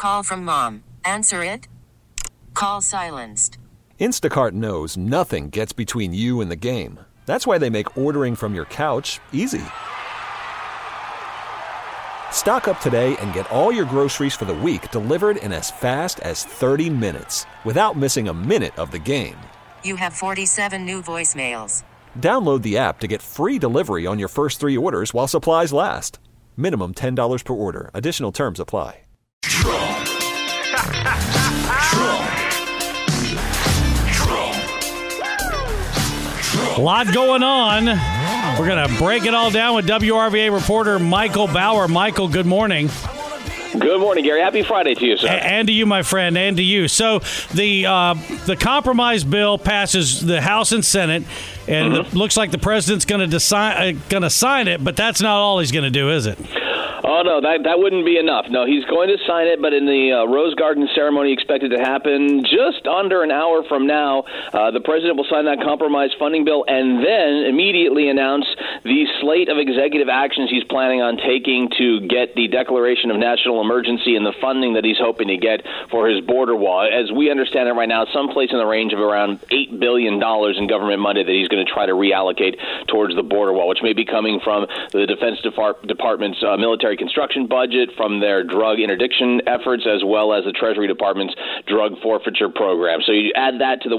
Call from mom. Answer it. Call silenced. Instacart knows nothing gets between you and the game. That's why they make ordering from your couch easy. Stock up today and get all your groceries for the week delivered in as fast as 30 minutes without missing a minute of the game. You have 47 new voicemails. Download the app to get free delivery on your first 3 orders while supplies last. Minimum $10 per order. Additional terms apply. Trump. A lot going on. We're going to break it all down with WRVA reporter Michael Bauer. Michael, good morning. Good morning, Gary. Happy Friday to you, sir. And to you, my friend, and to you. So the compromise bill passes the House and Senate, and it looks like the president's going to sign it, but that's not all he's going to do, is it? Oh, no, that wouldn't be enough. No, he's going to sign it, but in the Rose Garden ceremony expected to happen just under an hour from now, the president will sign that compromise funding bill and then immediately announce the slate of executive actions he's planning on taking to get the declaration of national emergency and the funding that he's hoping to get for his border wall. As we understand it right now, someplace in the range of around $8 billion in government money that he's going to try to reallocate towards the border wall, which may be coming from the Defense Department's military construction budget, from their drug interdiction efforts, as well as the Treasury Department's drug forfeiture program. So you add that to the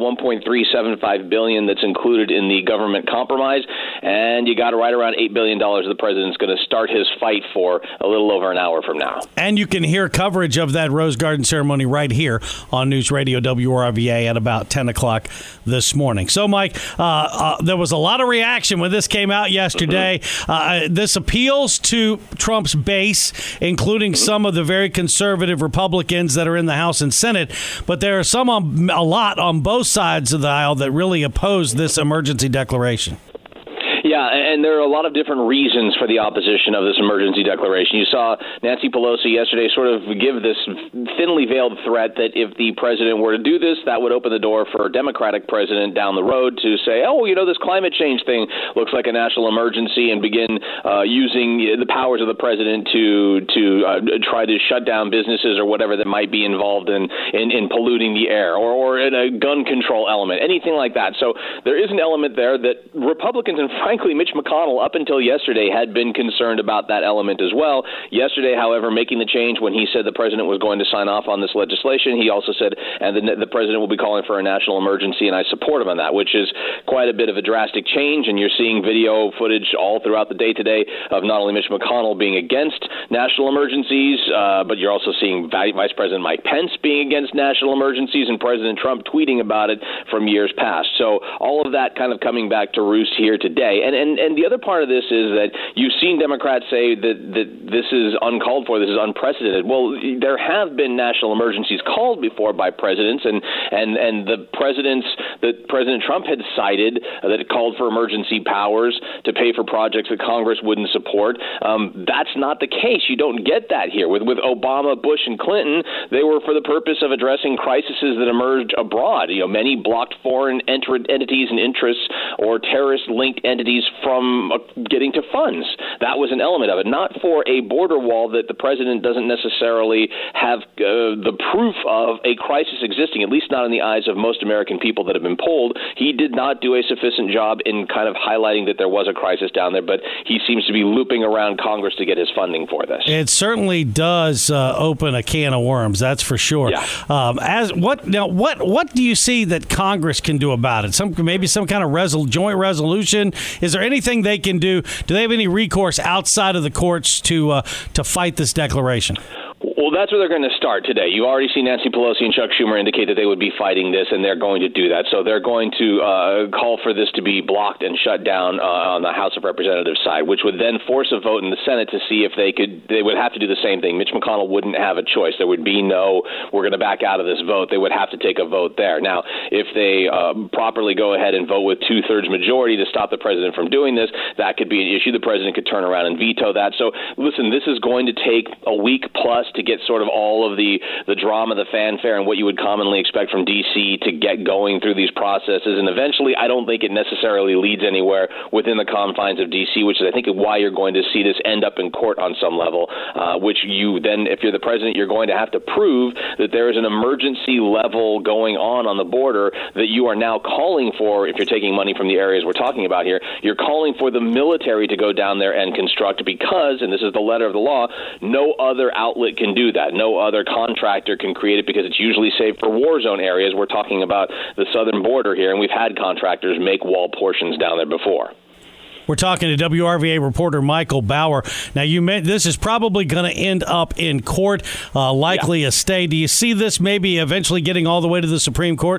$1.375 billion that's included in the government compromise, and you got right around $8 billion the president's going to start his fight for a little over an hour from now. And you can hear coverage of that Rose Garden ceremony right here on News Radio WRVA at about 10 o'clock this morning. So, Mike, there was a lot of reaction when this came out yesterday. This appeals to Trump's base, including some of the very conservative Republicans that are in the House and Senate, but there are a lot on both sides of the aisle that really oppose this emergency declaration. Yeah, and there are a lot of different reasons for the opposition of this emergency declaration. You saw Nancy Pelosi yesterday sort of give this thinly veiled threat that if the president were to do this, that would open the door for a Democratic president down the road to say, oh, this climate change thing looks like a national emergency, and begin using the powers of the president to try to shut down businesses or whatever that might be involved in polluting the air, or in a gun control element, anything like that. So there is an element there that Republicans, and frankly, Mitch McConnell, up until yesterday, had been concerned about that element as well. Yesterday, however, making the change when he said the president was going to sign off on this legislation, he also said, and the president will be calling for a national emergency, and I support him on that, which is quite a bit of a drastic change. And you're seeing video footage all throughout the day today of not only Mitch McConnell being against national emergencies, but you're also seeing Vice President Mike Pence being against national emergencies, and President Trump tweeting about it from years past. So all of that kind of coming back to roost here today. And the other part of this is that you've seen Democrats say that this is uncalled for, this is unprecedented. Well, there have been national emergencies called before by presidents, and the presidents that President Trump had cited that it called for emergency powers to pay for projects that Congress wouldn't support. That's not the case. You don't get that here. With Obama, Bush, and Clinton, they were for the purpose of addressing crises that emerged abroad. Many blocked foreign entities and interests or terrorist-linked entities from getting to funds. That was an element of it, not for a border wall that the president doesn't necessarily have the proof of a crisis existing, at least not in the eyes of most American people that have been polled. He did not do a sufficient job in kind of highlighting that there was a crisis down there, but he seems to be looping around Congress to get his funding for this. It certainly does open a can of worms, that's for sure. Yeah. What do you see that Congress can do about it? Maybe some kind of joint resolution? Is there anything they can do? Do they have any recourse outside of the courts to fight this declaration? Well, that's where they're going to start today. You already see Nancy Pelosi and Chuck Schumer indicate that they would be fighting this, and they're going to do that. So they're going to call for this to be blocked and shut down on the House of Representatives side, which would then force a vote in the Senate to see if they would have to do the same thing. Mitch McConnell wouldn't have a choice. There would be we're going to back out of this vote. They would have to take a vote there. Now, if they properly go ahead and vote with 2/3 majority to stop the president from doing this, that could be an issue. The president could turn around and veto that. So listen, this is going to take a week plus to get sort of all of the drama, the fanfare, and what you would commonly expect from D.C. to get going through these processes. And eventually, I don't think it necessarily leads anywhere within the confines of D.C., which is, I think, why you're going to see this end up in court on some level, which you then, if you're the president, you're going to have to prove that there is an emergency level going on the border that you are now calling for. If you're taking money from the areas we're talking about here, you're calling for the military to go down there and construct because, and this is the letter of the law, no other outlet can do that. No other contractor can create it because it's usually saved for war zone areas. We're talking about the southern border here, and we've had contractors make wall portions down there before. We're talking to WRVA reporter Michael Bauer. Now, you meant this is probably going to end up in court, likely a stay. Do you see this maybe eventually getting all the way to the Supreme Court?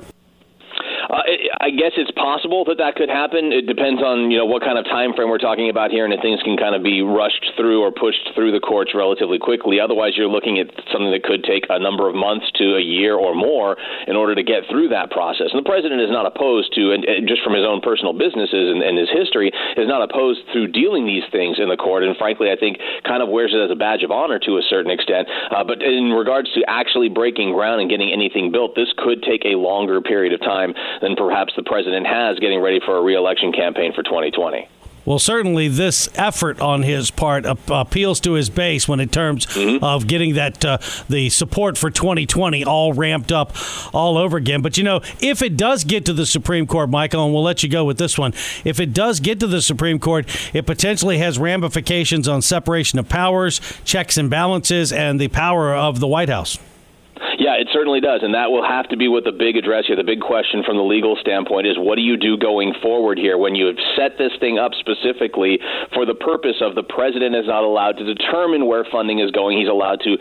I guess it's possible that could happen. It depends on what kind of time frame we're talking about here, and if things can kind of be rushed through or pushed through the courts relatively quickly. Otherwise, you're looking at something that could take a number of months to a year or more in order to get through that process. And the president is not opposed to, and just from his own personal businesses and his history, is not opposed to dealing these things in the court. And frankly, I think kind of wears it as a badge of honor to a certain extent. But in regards to actually breaking ground and getting anything built, this could take a longer period of time than perhaps the president has getting ready for a re-election campaign for 2020. Well, certainly this effort on his part appeals to his base when in terms of getting that the support for 2020 all ramped up all over again. But, if it does get to the Supreme Court, Michael, and we'll let you go with this one, if it does get to the Supreme Court, it potentially has ramifications on separation of powers, checks and balances, and the power of the White House. Yeah, it certainly does, and that will have to be what the big address here. The big question from the legal standpoint is, what do you do going forward here when you have set this thing up specifically for the purpose of the president is not allowed to determine where funding is going. He's allowed to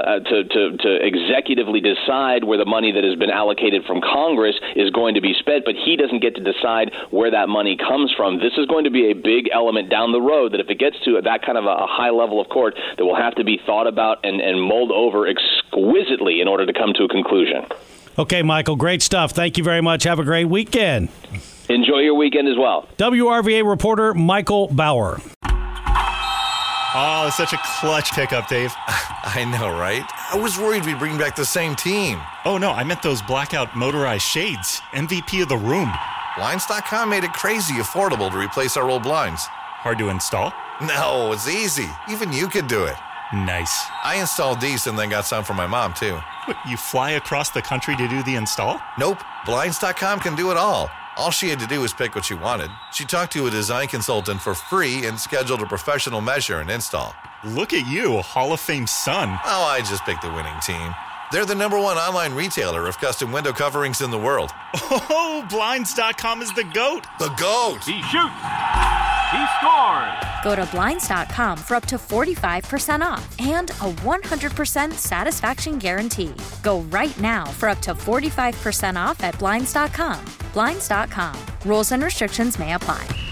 executively decide where the money that has been allocated from Congress is going to be spent, but he doesn't get to decide where that money comes from. This is going to be a big element down the road that if it gets to that kind of a high level of court, that will have to be thought about and mulled over exquisitely in order to come to a conclusion. Okay, Michael, great stuff. Thank you very much. Have a great weekend. Enjoy your weekend as well. WRVA reporter Michael Bauer. Oh, it's such a clutch pickup, Dave. I know, right? I was worried we'd bring back the same team. Oh, no, I meant those blackout motorized shades. MVP of the room. Blinds.com made it crazy affordable to replace our old blinds. Hard to install? No, it's easy. Even you could do it. Nice. I installed these and then got some for my mom, too. What, you fly across the country to do the install? Nope. Blinds.com can do it all. All she had to do was pick what she wanted. She talked to a design consultant for free and scheduled a professional measure and install. Look at you, Hall of Fame son. Oh, I just picked the winning team. They're the #1 online retailer of custom window coverings in the world. Oh, Blinds.com is the GOAT. The GOAT! He shoots. He scores. Go to Blinds.com for up to 45% off and a 100% satisfaction guarantee. Go right now for up to 45% off at Blinds.com. Blinds.com. Rules and restrictions may apply.